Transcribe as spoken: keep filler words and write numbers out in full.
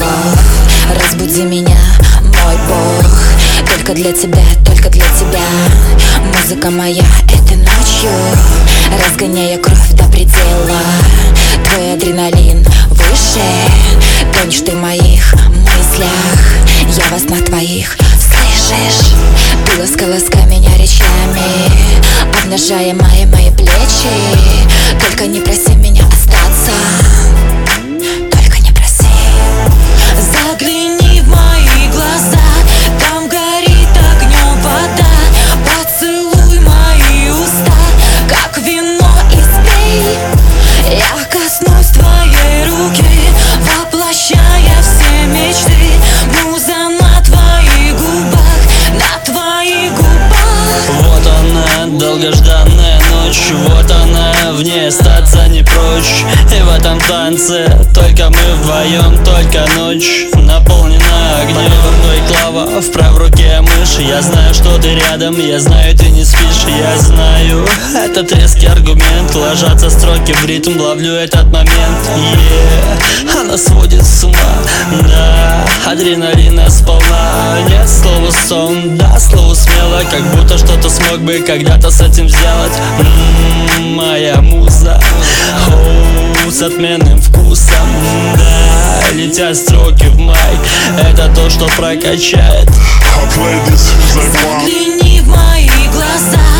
разбуди меня, мой бог. Только для тебя, только для тебя. Музыка моя этой ночью, разгоняя кровь до предела. Твой адреналин выше, тонешь ты в моих мыслях. Я во снах твоих, слышишь? Ты ласкала меня речами, обнажая мои, мои плечи. Только не проси меня остаться, только не проси. Загляни в мои глаза, там горит огнем вода. Поцелуй мои уста, как вино, и спей. Я коснусь твоей руки, воплощая все мечты. Муза на твоих губах, на твоих губах. Вот она, долгожданная ночь. Вот она, в ней остаться не прочь. И в этом танце только мы вдвоем, только ночь наполнена огнем. Под мной клава, в правой руке мышь. Я знаю, что ты рядом, я знаю, ты не спишь. Я знаю, этот резкий аргумент. Ложатся строки в ритм, ловлю этот момент. Yeah. Она сводит с ума, да, адреналина сполна. Нет слова сон, да, слово смело, как будто что-то смог бы когда-то с этим сделать. М-м, моя муза, оу, с отменным вкусом, да, летят строки в майк. Это то, что прокачает. Загляни в мои глаза,